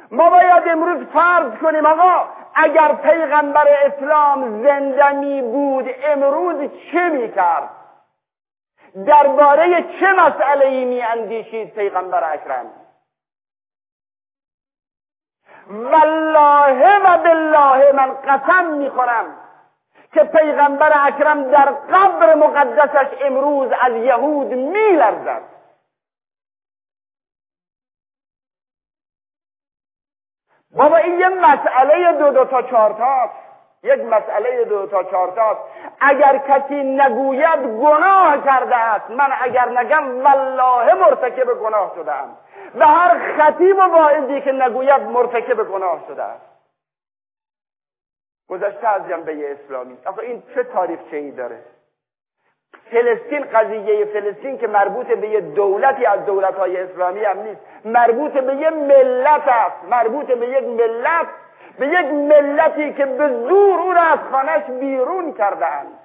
ما باید امروز فرض کنیم آقا اگر پیغمبر اسلام زنده می بود امروز چه می کرد؟ درباره چه مسئله‌ای می اندیشید پیغمبر اکرم؟ والله و بالله من قسم می خورم که پیغمبر اکرم در قبر مقدسش امروز از یهود می لرزد. بابا این یه مسئله دو تا چهار تاست، یک مسئله 2 تا 4 تاست. اگر کسی نگوید گناه کرده است، من اگر نگم والله مرتکب گناه شده ام، و هر خطیب و واعظی که نگوید مرتکب گناه شده است. گذشته از جنبه اسلامی، آخه این چه تاریخچه‌ای داره؟ فلسطین، قضیه فلسطین که مربوط به یه دولتی از دولت‌های اسلامی هم نیست، مربوط به یه ملت است، مربوط به یک ملت، به یک ملتی که به زور او را از خانه‌اش بیرون کرده‌اند.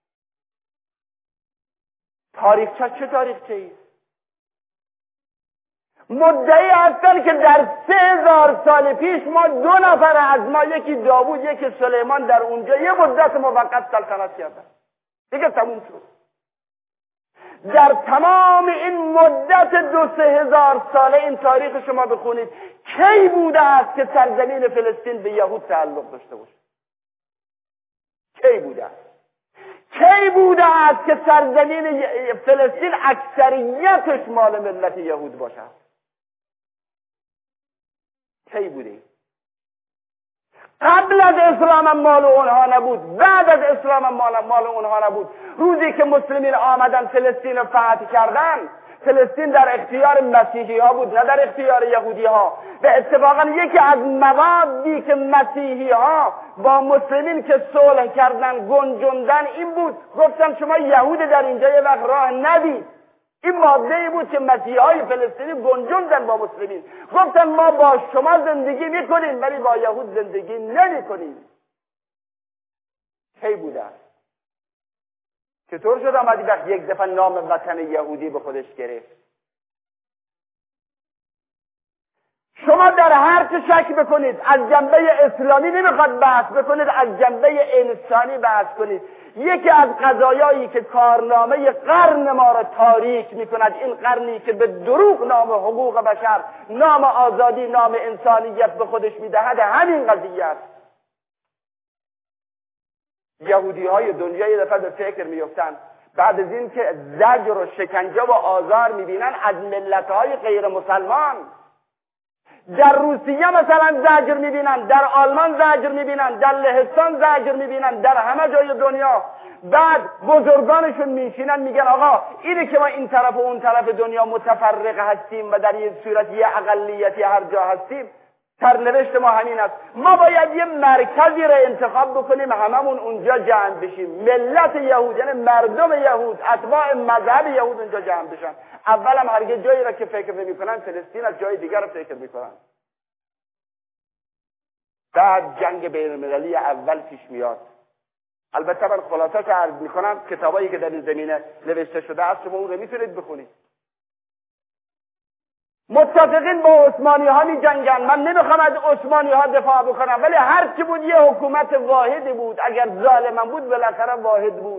تاریخچه چه تاریخچه‌ای؟ مدعی هستند که در 3000 سال پیش ما 2 نفر از ما، یکی داوود یکی سلیمان، در اونجا یه مدت موقت سلطنت کردن. دیگه تموم شد. در تمام این مدت 2-3 هزار ساله این تاریخ شما بخونید، کی بوده است که سرزمین فلسطین به یهود تعلق داشته باشه؟ کی بوده است؟ کی بوده است که سرزمین فلسطین اکثریتش مال ملت یهود باشد؟ کی بوده؟ قبل از اسلام هم مال اونها نبود، بعد از اسلام هم مال اونها نبود. روزی که مسلمین آمدن فلسطین رو فتح کردن، فلسطین در اختیار مسیحی ها بود، نه در اختیار یهودی ها. به اتفاقا یکی از موادی که مسیحی ها با مسلمین که صلح کردن گنجوندن این بود، گفتن شما یهود در اینجا یه وقت راه ندید. این ماده بود که مسیحی های فلسطینی گنجوندن با مسلمین، گفتن ما با شما زندگی میکنیم ولی با یهود زندگی نمیکنیم. کی بوده؟ چطور شد آمدی وقت یک دفعه نام وطن یهودی به خودش گرفت؟ شما در هر چه شک بکنید، از جنبه اسلامی نمیخواد بحث بکنید، از جنبه انسانی بحث کنید. یکی از قضایایی که کارنامه قرن ما را تاریک میکند، این قرنی که به دروغ نام حقوق بشر، نام آزادی، نام انسانیت به خودش میدهد، همین قضیه است. یهودی های دنیا یه دفعه به فکر میفتن بعد از این که زجر و شکنجه و آزار میبینن از ملت های غیر مسلمان، در روسیه مثلا زجر میبینن، در آلمان زجر میبینن، در لهستان زجر میبینن، در همه جای دنیا. بعد بزرگانشون میشینن میگن آقا اینه که ما این طرف و اون طرف دنیا متفرق هستیم و در این صورت یه اقلیتی هر جا هستیم، سرنوشت ما همین است. ما باید یه مرکزی را انتخاب بکنیم هممون اونجا جمع بشیم، ملت یهود، یعنی مردم یهود، اتباع مذهب یهود اونجا جمع بشن. اول هم هرگز جایی را که فکر نمی‌کنن فلسطین، از جای دیگر را فکر می‌کنن. بعد جنگ بین‌المللی اول پیش میاد. البته من خلاصش عرض می‌کنم، کتابایی که در این زمینه نوشته شده است شما اون رو می‌تونید بخونید. متفقین با عثمانی ها می جنگن. من نمیخوام از عثمانی ها دفاع بکنم، ولی هر چی بود یه حکومت واحدی بود، اگر ظالم بود بالاخره واحد بود.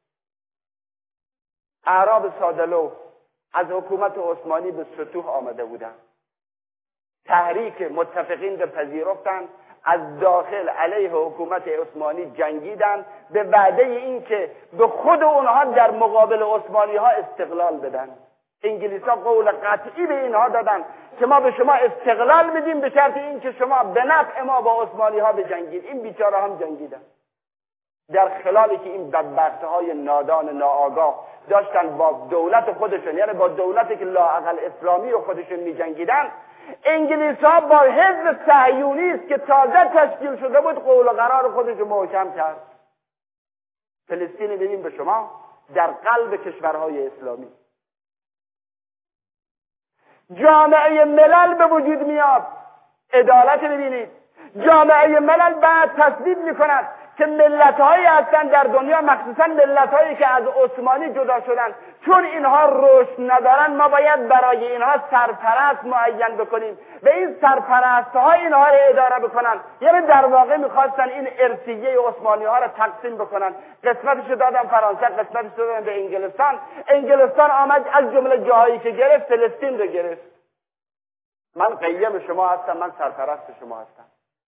اعراب سادلو از حکومت عثمانی به سطوح آمده بودن، تحریک متفقین به پذیرفتن، از داخل علیه حکومت عثمانی جنگیدن به وعده این که به خود اونها در مقابل عثمانی ها استقلال بدن. انگلیسا قول قطعی به اینها دادن که ما به شما استقلال میدیم به شرط این که شما به نفع ما با عثمانی ها بجنگید. این بیچاره هم جنگیدن، در خلالی که این بدبختهای نادان ناآگاه داشتن با دولت خودشون، یعنی با دولتی که لااقل اسلامی و خودشون میجنگیدن، انگلیسا با حزب صهیونیست که تازه تشکیل شده بود قول و قرار خودش محکم کرد. فلسطین بدیم به شما در قلب کشورهای اسلامی. جامعه ملل به وجود میاد. عدالت ببینید، جامعه ملل بعد تصویب میکند که ملت‌هایی هستن در دنیا، مخصوصا ملت‌هایی که از عثمانی جدا شدن، چون اینها رشد ندارن ما باید برای اینها سرپرست معین بکنیم و این سرپرست‌ها اینها رو اداره بکنن. یعنی در واقع می‌خواستن این ارثیه عثمانی‌ها رو تقسیم بکنن. قسمتش دادن فرانسه، قسمتش دادن به انگلستان. انگلستان آمد از جمله جاهایی که گرفت فلسطین رو گرفت. من قیم شما هستم، من سرپرست شما هستم.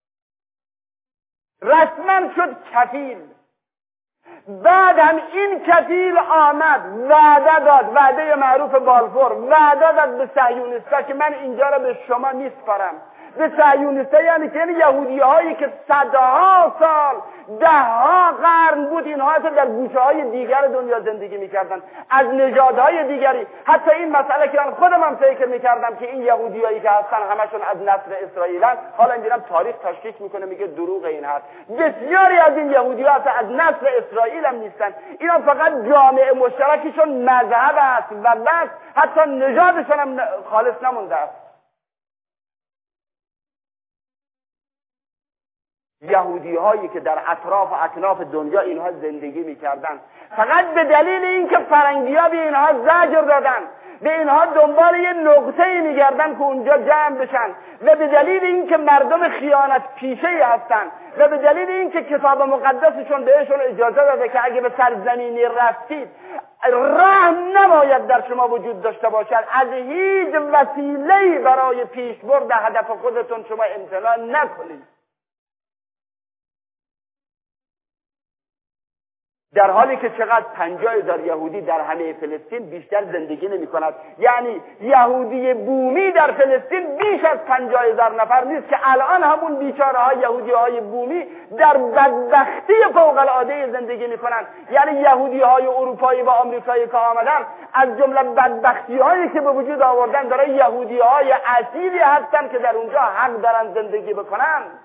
رسما شد کفیل. بعد هم این کفیل آمد وعده داد، وعده معروف بالفور، وعده داد به صهیونیست‌ها که من اینجا رو به شما میسپارم. به صهیونیست‌ها یعنی که یهودی‌هایی که صدها سال، ده‌ها قرن بود اینها در گوشه‌های دیگر دنیا زندگی می‌کردن، از نژادهای دیگری. حتی این مسئله که من خودم هم فکر می‌کردم که این یهودیایی که هستن همشون از نسل اسرائیلن، حالا می‌بینم تاریخ تشکیک می‌کنه میگه دروغ این حرف. بسیاری از این یهودی‌ها از نسل اسرائیل هم نیستن. اینا فقط جامعه مشترکشون مذهب است و بس، حتی نژادشون هم خالص نمونده است. یهودی هایی که در اطراف و اکناف دنیا اینها زندگی میکردن، فقط به دلیل اینکه فرنگی ها به اینها زجر دادن، به اینها دنبال یه نقطه‌ای میگردن که اونجا جمع بشن، و به دلیل اینکه مردم خیانت پیشه‌ای هستن، و به دلیل اینکه کتاب مقدسشون بهشون اجازه داده که اگه به سرزمینی رفتید رحم نباید در شما وجود داشته باشد، از هیچ وسیله‌ای برای پیشبرد هدف خودتون شما امتناع نکنید. در حالی که چقدر 50,000 یهودی در همه فلسطین بیشتر زندگی نمی کند. یعنی یهودی بومی در فلسطین بیش از 50,000 نفر نیست که الان همون بیچاره های یهودی های بومی در بدبختی فوق العاده زندگی می کنند. یعنی یهودی های اروپایی و آمریکایی که آمدن از جمله بدبختی هایی که به وجود آوردن داره یهودی های اصیلی هستن که در اونجا حق دارن زندگی بکنند.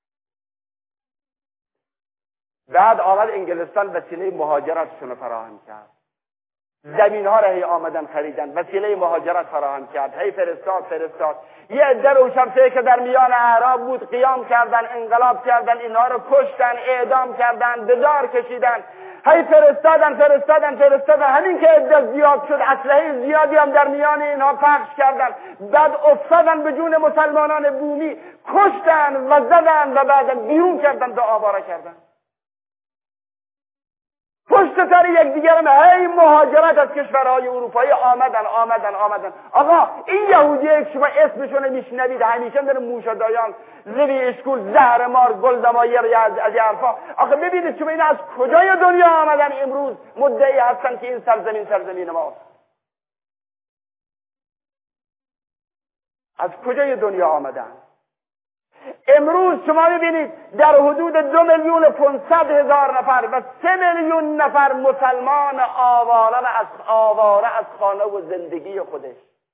بعد آمد انگلستان وسیله مهاجرتشون فراهم کرد. زمین ها را هی آمدن خریدن، وسیله مهاجرت فراهم کرد، هی فرستاد. یه عده روشنفکر که در میان اعراب بود قیام کردن، انقلاب کردن، اینها رو کشتن، اعدام کردن، به دار کشیدن. هی فرستادن. همین که عده زیاد شد، اسلحه زیادی هم در میان اینها پخش کردن. بعد افتادن به جون مسلمانان بومی، کشتن و زدن و بعد بیرون کردن و آواره کردن. پشت سر یکدیگر هی مهاجرت از کشورهای اروپایی آمدن. آقا این یهودیه که شما اسمشون میشنوید همیشه در موشادایان، زوی اشکول، زهرمار، گلدمایر، از حرفا. آخه ببینید شما این از کجای دنیا آمدن امروز مدعی هستن که این سرزمین ماست؟ از کجای دنیا آمدن؟ امروز شما ببینید در حدود 2,500,000 نفر و 3 میلیون نفر مسلمان آواره از خانه و زندگی خودش.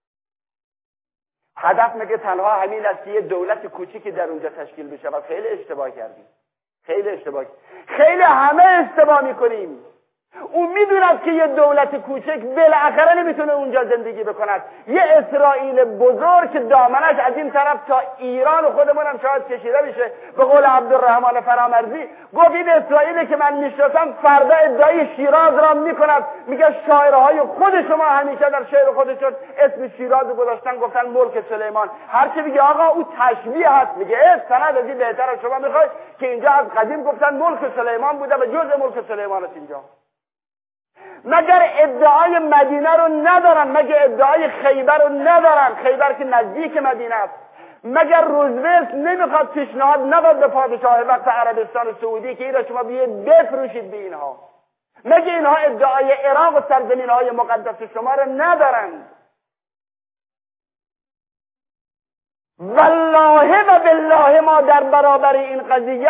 هدف مگه تنها همین است که یه دولت کوچیکی در اونجا تشکیل بشه؟ و خیلی اشتباه کردیم. خیلی همه اشتباه میکنیم. او میدوند که یه دولت کوچک بالاخره نمیتونه اونجا زندگی بکند. یه اسرائیل بزرگ که دامنش از این طرف تا ایران خودمون هم شاید کشیده بشه. به قول عبدالرحمن فرامرزی گفت این اسرائیلی که من میشناسم فردا ادعای شیراز را میکند. میگه شاعرهای خود شما همیشه در شعر خودشون اسم شیراز گذاشتن، گفتن ملک سلیمان. هر کی میگه آقا او تشبیه هست، میگه سند از این بهتره. شما میخواید که اینجا از قدیم گفتن ملک سلیمان بوده و جزء ملک سلیمان است اینجا. مگر ادعای مدینه رو ندارن؟ مگر ادعای خیبر رو ندارن؟ خیبر که نزدیک مدینه است. مگر روزولت نمیخواد پیشنهاد نداد به پادشاه وقت عربستان سعودی که این را شما بیاید بفروشید به اینها؟ مگر اینها ادعای عراق و سرزمین‌های مقدس شما رو ندارند؟ والله و بالله ما در برابر این قضیه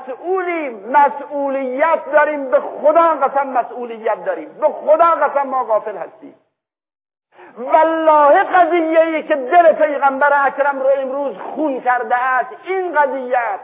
مسئولیت داریم. به خدا قسم مسئولیت داریم. به خدا قسم ما غافل هستیم. والله قضیه‌ای که دل پیغمبر اکرم رو امروز خون کرده است این قضیه است.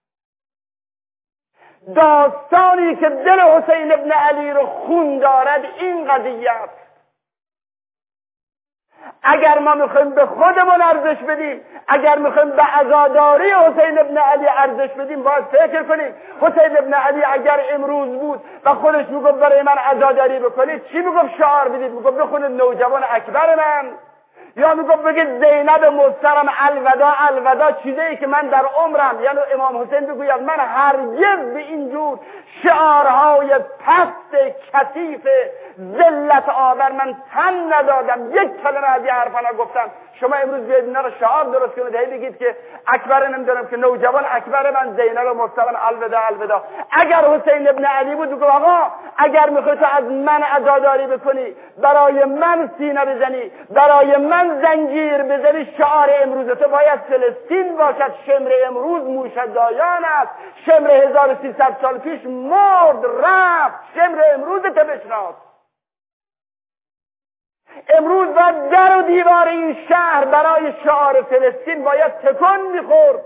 داستانی که دل حسین ابن علی رو خون دارد این قضیه است. اگر ما میخوایم به خودمون ارزش بدیم، اگر میخوایم به عزاداری حسین ابن علی ارزش بدیم، باید فکر کنیم حسین ابن علی اگر امروز بود و خودش میگفت برای من عزاداری بکنید، چی میگفت؟ شعار بدید، میگفت بخونید نوجوان اکبر من، یا میگفت بگید زینب محترم الوداع الوداع، چیزی که من در عمرم، یعنی امام حسین بگوید من هرگز به اینجور شعارهای پست کثیف ذلت آور من تن ندادم، یک کلمه از این حرفا نگفتم. شما امروز بیاید اینا رو شعار درست کنید، هی بگید که اکبر نمیدونم که نوجوان اکبر من، زینب محترم الوداع الوداع. اگر حسین ابن علی بود بگو آقا اگر میخوای تو از من عزاداری بکنی، برای من سینه بزنی، برای من زنجیر بزنی، شعار امروز تو باید فلسطین باشد. شمر امروز موشدایان است، شمر 1300 سال پیش مرد رفت، شمر امروز تو بشناس. امروز باید در و دیوار این شهر برای شعار فلسطین باید تکان میخورد.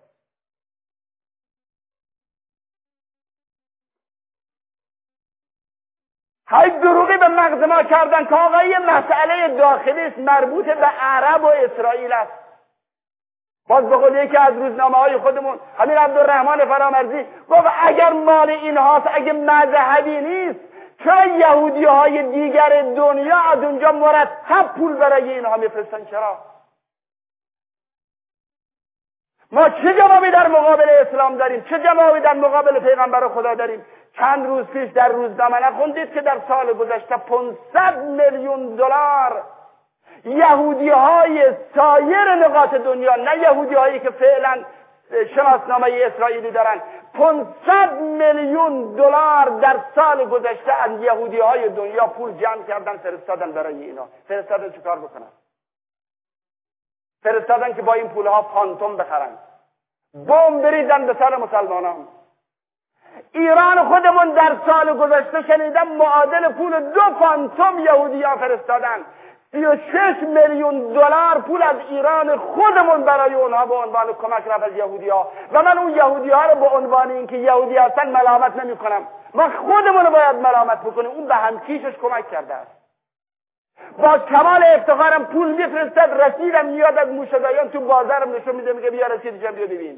های دروغی به مغز ما کردن که آقا یه مسئله داخلی است، مربوط به عرب و اسرائیل است. باز به قول یکی از روزنامه‌های خودمون همین عبدالرحمن فرامرزی گفت اگر مال اینهاست، اگه مذهبی نیست، چرا یهودی‌های دیگر دنیا از اونجا مرتب پول برای اینها میفرستن؟ چرا؟ ما چه جوابی در مقابل اسلام داریم؟ چه جوابی در مقابل پیغمبر خدا داریم؟ چند روز پیش در روزنامه نخوندید که در سال گذشته 500 میلیون دلار یهودی‌های سایر نقاط دنیا، نه یهودی‌هایی که فعلا شناسنامه اسرائیلی دارن، 500 میلیون دلار در سال گذشته از یهودی‌های دنیا پول جمع کردن فرستادن برای اینا. فرستادن چیکار بکنن؟ فرستادن که با این پولها فانتوم بخرن، بمب بریزن به سر مسلمانان. ایران خودمون در سال گذشته شنیدم معادل پول 2 فانتوم یهودی‌ها فرستادن. 36 میلیون دلار پول از ایران خودمون برای اونها به عنوان کمک رفت از یهودی‌ها. و من اون یهودی‌ها رو به عنوان اینکه یهودی هستن ملامت نمی‌کنم. ما خودمون رو باید ملامت بکنیم. اون به همکیشش کمک کرده است. با کمال افتخارم پول میفرستد، رسیدم میاد از موشدایان تو بازارم نشون میده، میگه بیا رسیدشم بیا ببین.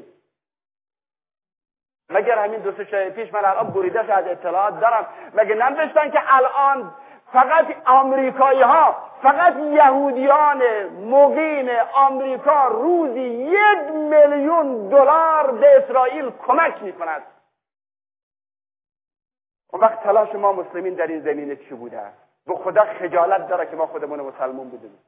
مگر همین 2-3 شب پیش من الان بریده‌اش از اطلاعات دارم، مگه ننوشتن که الان فقط آمریکایی ها، فقط یهودیان مقیم آمریکا روزی 1 میلیون دلار به اسرائیل کمک می‌کند؟ اون وقت تلاش ما مسلمین در این زمینه چی بوده است؟ به خدا خجالت داره که ما خودمون مسلمان بودیم.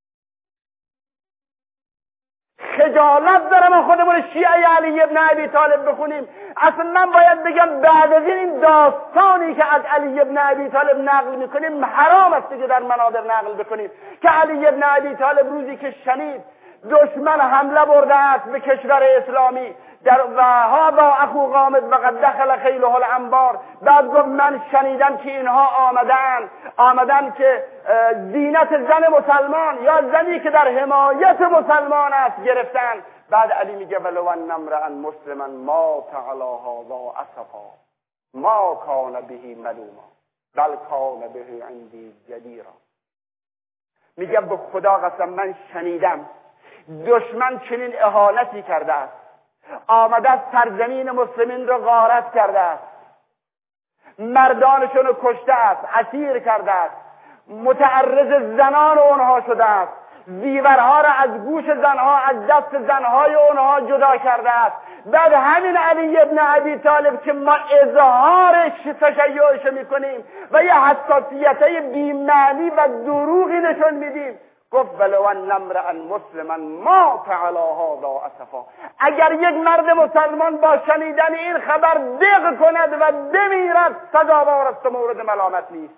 خجالت داره ما خودمون شیعه علی ابن ابی طالب بخونیم. اصلا من باید بگم بعد از این داستانی که از علی ابن ابی طالب نقل میکنیم حرام است که در منابر نقل بکنیم که علی ابن ابی طالب روزی که شنید دشمن حمله برده است به کشور اسلامی در و ها با اخو قامد و قد دخل خیله الانبار، بعد گفت من شنیدم که اینها آمدن که زینت زن مسلمان یا زنی که در حمایت مسلمان است گرفتن. بعد علی میگه ولو ان امرا مسلما مات علی هذا اسفا ما کان به ملوما بل کان به عندی جدیرا. میگه به خدا قسم من شنیدم دشمن چنین اهانتی کرده است، آمده است سرزمین مسلمین را غارت کرده است، مردانشون رو کشته است، اسیر کرده است، متعرض زنان اونها شده است، زیورها را از گوش زنها، از دست زنهای اونها جدا کرده است. بعد همین علی ابن ابی طالب که ما اظهار تشیعش میکنیم و یه حساسیتای بی‌معنی و دروغی نشون میدیم، گفت ولو ان امرا مسلما مات علی هذا اسفا. اگر یک مرد مسلمان با شنیدن این خبر دق کند و بمیرد سزاوار است و مورد ملامت نیست.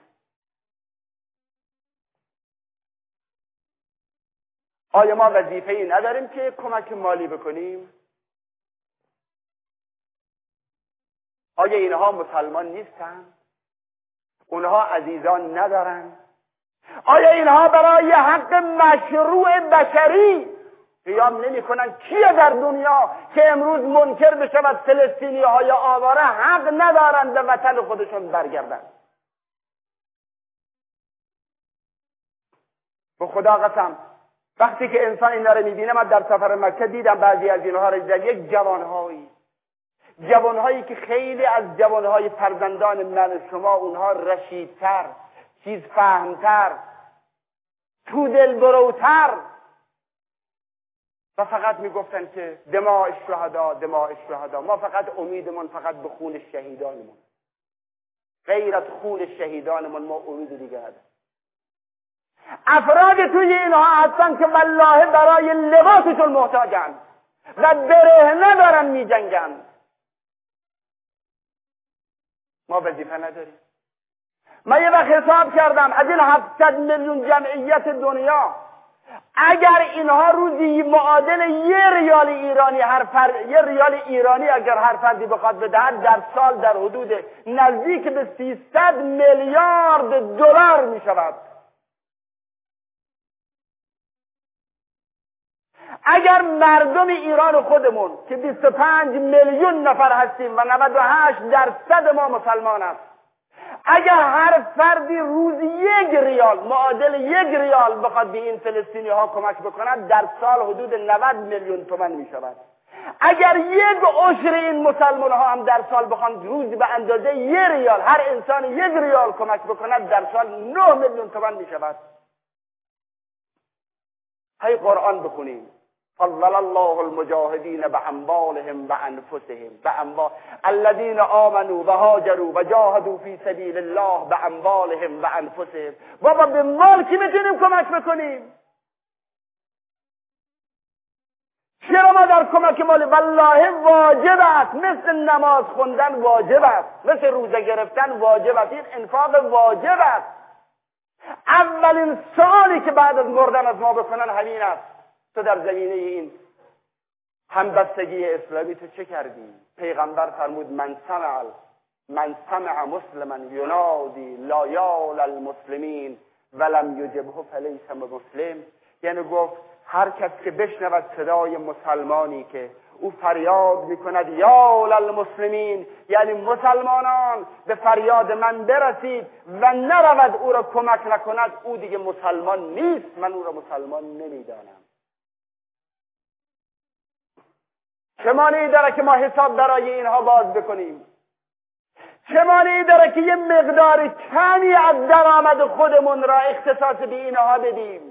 آیا ما وظیفه‌ای نداریم که کمک مالی بکنیم؟ آیا اینها مسلمان نیستند؟ اونها عزیزان ندارند؟ آیا اینها برای حق مشروع بشری قیام نمی کنند؟ کیه در دنیا که امروز منکر بشود فلسطینی های آواره حق ندارند به وطن خودشون برگردند؟ به خدا قسم وقتی که انسان اینا رو میبینه، من در سفر مکه دیدم بعضی از اینها رو، در یک جوانهایی که خیلی از جوانهای فرزندان من و شما، اونها رشیدتر، چیز فهمتر، تو دل بروتر، و فقط میگفتن که دماء الشهداء. ما فقط امیدمون فقط به خون شهیدانمون، غیر از خون شهیدانمون ما امید دیگه نداریم. افراد توی اینها هستن که والله برای لباسشون محتاجن و برهنه دارن میجنگن. ما وظیفه نداریم. من یه وقت حساب کردم از این 700 میلیون جمعیت دنیا، اگر اینها روزی معادل یه ریال ایرانی اگر هر فردی بخواد بدهد، در سال در حدود نزدیک به 300 میلیارد دلار می شود. اگر مردم ایران خودمون که 25 میلیون نفر هستیم و 98% ما مسلمان است، اگر هر فردی روزی 1 ریال، معادل 1 ریال بخواد به این فلسطینی ها کمک بکند، در سال حدود 90 میلیون تومان می شود. اگر 1 عشر این مسلمان ها هم در سال بخوان روزی به اندازه 1 ریال، هر انسان 1 ریال کمک بکند، در سال 9 میلیون تومان می شود. هی قرآن بخونیم. فضل الله المجاهدین باموالهم وانفسهم الذين آمنوا وهاجروا وجاهدوا في سبيل الله باموالهم وانفسهم. بابا به مال کی میتونیم کمک بکنیم؟ چرا ما در کمک مال والله واجب است، مثل نماز خوندن واجب است، مثل روزه گرفتن واجب است، این انفاق واجب است. اولین سوالی که بعد از مردن از ما بکنن همین است: تو در زمینه این همبستگی اسلامی تو چه کردی؟ پیغمبر فرمود من سمع مسلما ینادی لا یال المسلمین ولم یجبه فلیس مسلم. یعنی گفت هر کس که بشنود صدای مسلمانی که او فریاد میکند یا للمسلمین، یعنی مسلمانان به فریاد من برسید، و نرود او را کمک نکند، او دیگه مسلمان نیست، من او را مسلمان نمیدانم. چه مانعی داره که ما حساب برای اینها باز بکنیم؟ چه مانعی داره که یه مقدار کمی از درآمد خودمون را اختصاص به اینها بدیم؟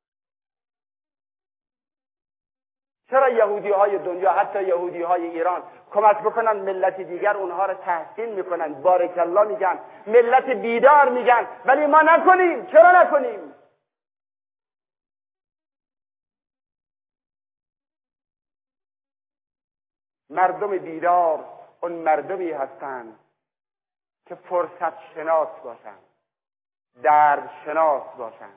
چرا یهودی های دنیا، حتی یهودی های ایران، کمک بکنن ملت دیگر، اونها را تحسین میکنن، بارک الله میگن، ملت بیدار میگن، ولی ما نکنیم؟ چرا نکنیم؟ مردم بیدار اون مردمی هستند که فرصت شناس باشند، درد شناس باشند،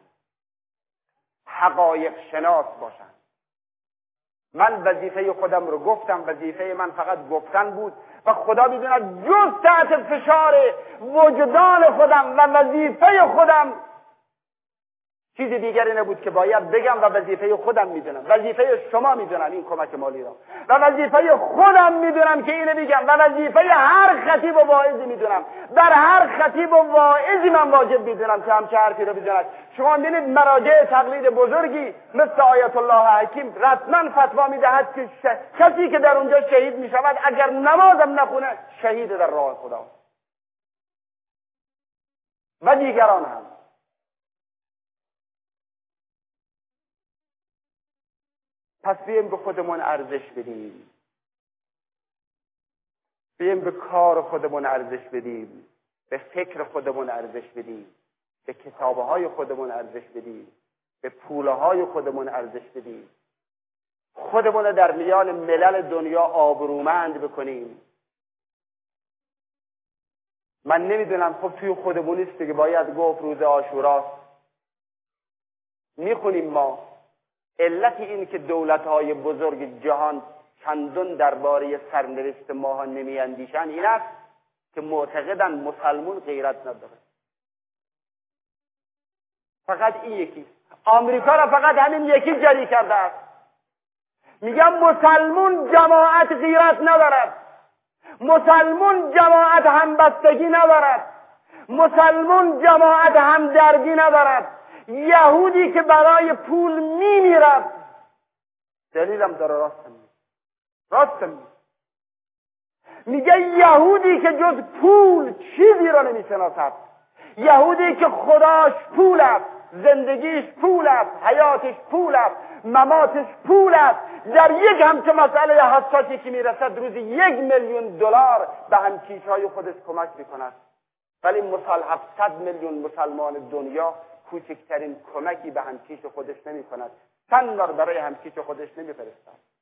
حقایق شناس باشند. من وظیفه خودم رو گفتم، وظیفه من فقط گفتن بود و خدا میدوند جز تحت فشار وجدان خودم و وظیفه خودم چیز دیگری نبود که باید بگم، و وظیفه خودم میدونم، وظیفه شما میدونم این کمک مالی را، و وظیفه خودم میدونم که اینو بگم، و وظیفه هر خطیب و واعظی میدونم. در هر خطیب و واعظی من واجب میدونم که همچه حرفی رو بزند. شما میبینید مراجع تقلید بزرگی مثل آیت الله حکیم رسما فتوا میدهد که کسی که در اونجا شهید میشود اگر نمازم نخونه شهید در راه خدا. و دیگران هم. پس بیایم به خودمون ارزش بدیم، بیایم به کار خودمون ارزش بدیم، به فکر خودمون ارزش بدیم، به کتابهای خودمون ارزش بدیم، به پولهای خودمون ارزش بدیم، خودمون در میان ملل دنیا آبرومند بکنیم. من نمیدونم، خب توی خودمون است که باید گفت روز عاشوراست. میخونیم ما علت این که دولت‌های بزرگ جهان چندان درباره سرنوشت ما نمی‌اندیشند این است که معتقدن مسلمون غیرت نداره. فقط این یکی. آمریکا را فقط همین یکی جری کرده است. میگم مسلمون جماعت غیرت ندارد، مسلمون جماعت همبستگی ندارد، مسلمون جماعت همدردی ندارد. یهودی که برای پول میمیرد، دلیلم داره، راست میگه. میگه یهودی که جز پول چیزی را نمیشناسد، یهودی که خداش پول است، زندگیش پول است، حیاتش پول است، مماتش پول است، در یک همچه مسئله حساسی که میرسد روزی 1,000,000 دلار به همکیشهای خودش کمک میکند. ولی 700 میلیون مسلمان دنیا کوچکترین کمکی به همکیش خودش نمیکند، چند بار برای همکیش خودش نمیفرستد.